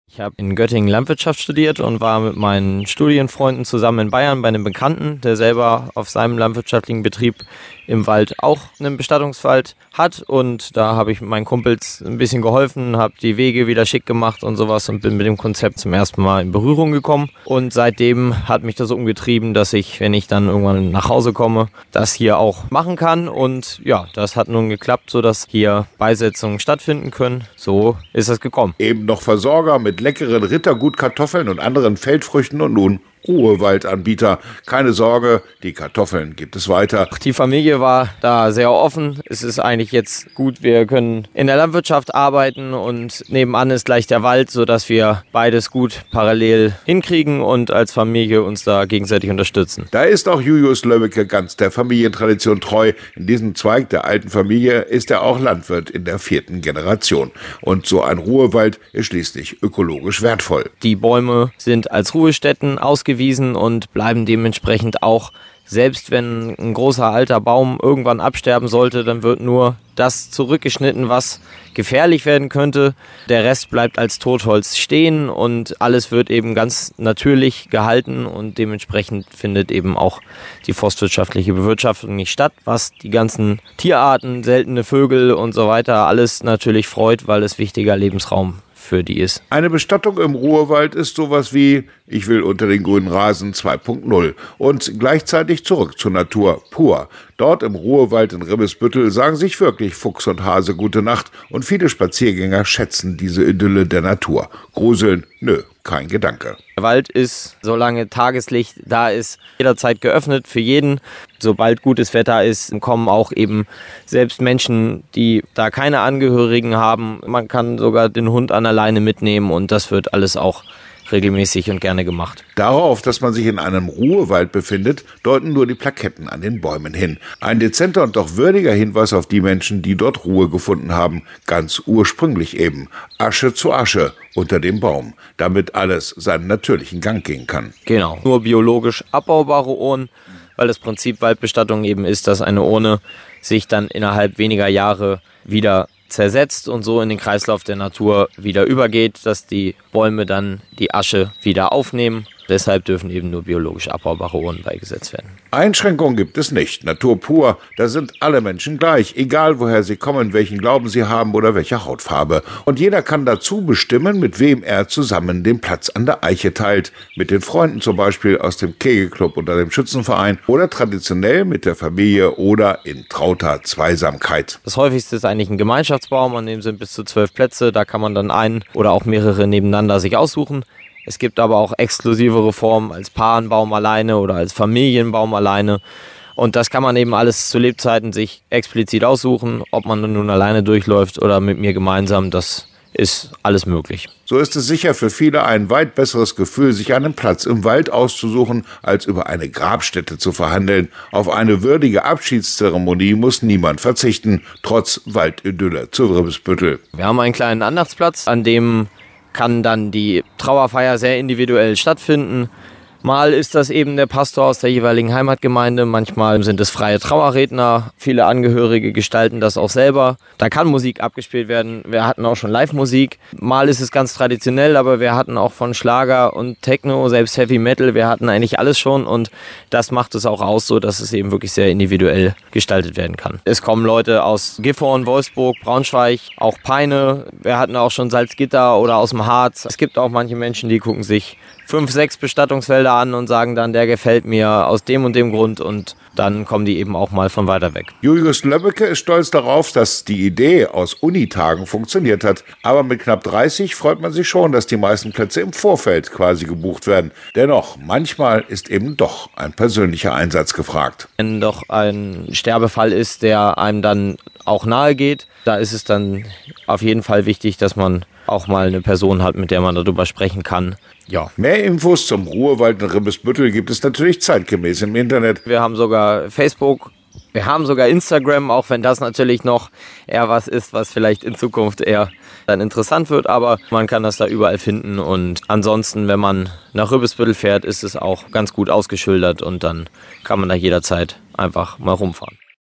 Ich habe in Göttingen Landwirtschaft studiert und war mit meinen Studienfreunden zusammen in Bayern bei einem Bekannten, der selber auf seinem landwirtschaftlichen Betrieb im Wald auch einen Bestattungswald hat. Und da habe ich mit meinen Kumpels ein bisschen geholfen, habe die Wege wieder schick gemacht und sowas und bin mit dem Konzept zum ersten Mal in Berührung gekommen. Und seitdem hat mich das umgetrieben, dass ich, wenn ich dann irgendwann nach Hause komme, das hier auch machen kann. Und ja, das hat nun geklappt, sodass hier Beisetzungen stattfinden können. So ist es gekommen. Eben noch Versorger mit leckeren Rittergut-Kartoffeln und anderen Feldfrüchten und nun Ruhewaldanbieter. Keine Sorge, die Kartoffeln gibt es weiter. Die Familie war da sehr offen. Es ist eigentlich jetzt gut, wir können in der Landwirtschaft arbeiten und nebenan ist gleich der Wald, sodass wir beides gut parallel hinkriegen und als Familie uns da gegenseitig unterstützen. Da ist auch Julius Löbbecke ganz der Familientradition treu. In diesem Zweig der alten Familie ist er auch Landwirt in der 4. Generation. Und so ein Ruhewald ist schließlich ökologisch wertvoll. Die Bäume sind als Ruhestätten ausgewiesen und bleiben dementsprechend auch, selbst wenn ein großer alter Baum irgendwann absterben sollte, dann wird nur das zurückgeschnitten, was gefährlich werden könnte. Der Rest bleibt als Totholz stehen und alles wird eben ganz natürlich gehalten und dementsprechend findet eben auch die forstwirtschaftliche Bewirtschaftung nicht statt, was die ganzen Tierarten, seltene Vögel und so weiter alles natürlich freut, weil es wichtiger Lebensraum für die ist. Eine Bestattung im Ruhewald ist sowas wie Ich will unter den grünen Rasen 2.0 und gleichzeitig zurück zur Natur pur. Dort im Ruhewald in Ribbesbüttel sagen sich wirklich Fuchs und Hase gute Nacht und viele Spaziergänger schätzen diese Idylle der Natur. Gruseln? Nö, kein Gedanke. Der Wald ist, solange Tageslicht da ist, jederzeit geöffnet für jeden. Sobald gutes Wetter ist, kommen auch eben selbst Menschen, die da keine Angehörigen haben. Man kann sogar den Hund an der Leine mitnehmen und das wird alles auch regelmäßig und gerne gemacht. Darauf, dass man sich in einem Ruhewald befindet, deuten nur die Plaketten an den Bäumen hin. Ein dezenter und doch würdiger Hinweis auf die Menschen, die dort Ruhe gefunden haben. Ganz ursprünglich eben. Asche zu Asche unter dem Baum, damit alles seinen natürlichen Gang gehen kann. Genau. Nur biologisch abbaubare Urnen, weil das Prinzip Waldbestattung eben ist, dass eine Urne sich dann innerhalb weniger Jahre wieder zersetzt und so in den Kreislauf der Natur wieder übergeht, dass die Bäume dann die Asche wieder aufnehmen. Deshalb dürfen eben nur biologisch abbaubare Urnen beigesetzt werden. Einschränkungen gibt es nicht. Natur pur, da sind alle Menschen gleich, egal woher sie kommen, welchen Glauben sie haben oder welche Hautfarbe. Und jeder kann dazu bestimmen, mit wem er zusammen den Platz an der Eiche teilt. Mit den Freunden zum Beispiel aus dem Kegelclub oder dem Schützenverein oder traditionell mit der Familie oder in trauter Zweisamkeit. Das häufigste ist eigentlich ein Gemeinschaftsbaum, an dem sind bis zu 12 Plätze. Da kann man dann einen oder auch mehrere nebeneinander sich aussuchen. Es gibt aber auch exklusivere Formen als Paarenbaum alleine oder als Familienbaum alleine. Und das kann man eben alles zu Lebzeiten sich explizit aussuchen, ob man nun alleine durchläuft oder mit mir gemeinsam. Das ist alles möglich. So ist es sicher für viele ein weit besseres Gefühl, sich einen Platz im Wald auszusuchen, als über eine Grabstätte zu verhandeln. Auf eine würdige Abschiedszeremonie muss niemand verzichten, trotz Waldidylle zu Ribbesbüttel. Wir haben einen kleinen Andachtsplatz, an dem kann dann die Trauerfeier sehr individuell stattfinden. Mal ist das eben der Pastor aus der jeweiligen Heimatgemeinde, manchmal sind es freie Trauerredner, viele Angehörige gestalten das auch selber. Da kann Musik abgespielt werden, wir hatten auch schon Live-Musik. Mal ist es ganz traditionell, aber wir hatten auch von Schlager und Techno, selbst Heavy Metal, wir hatten eigentlich alles schon und das macht es auch aus, so dass es eben wirklich sehr individuell gestaltet werden kann. Es kommen Leute aus Gifhorn, Wolfsburg, Braunschweig, auch Peine, wir hatten auch schon Salzgitter oder aus dem Harz. Es gibt auch manche Menschen, die gucken sich 5, 6 Bestattungsfelder an und sagen dann, der gefällt mir aus dem und dem Grund und dann kommen die eben auch mal von weiter weg. Julius Löbbecke ist stolz darauf, dass die Idee aus Unitagen funktioniert hat. Aber mit knapp 30 freut man sich schon, dass die meisten Plätze im Vorfeld quasi gebucht werden. Dennoch, manchmal ist eben doch ein persönlicher Einsatz gefragt. Wenn doch ein Sterbefall ist, der einem dann auch nahe geht, da ist es dann auf jeden Fall wichtig, dass man auch mal eine Person hat, mit der man darüber sprechen kann. Ja. Mehr Infos zum Ruhewald in Ribbesbüttel gibt es natürlich zeitgemäß im Internet. Wir haben sogar Facebook, wir haben sogar Instagram, auch wenn das natürlich noch eher was ist, was vielleicht in Zukunft eher dann interessant wird, aber man kann das da überall finden und ansonsten, wenn man nach Ribbesbüttel fährt, ist es auch ganz gut ausgeschildert und dann kann man da jederzeit einfach mal rumfahren.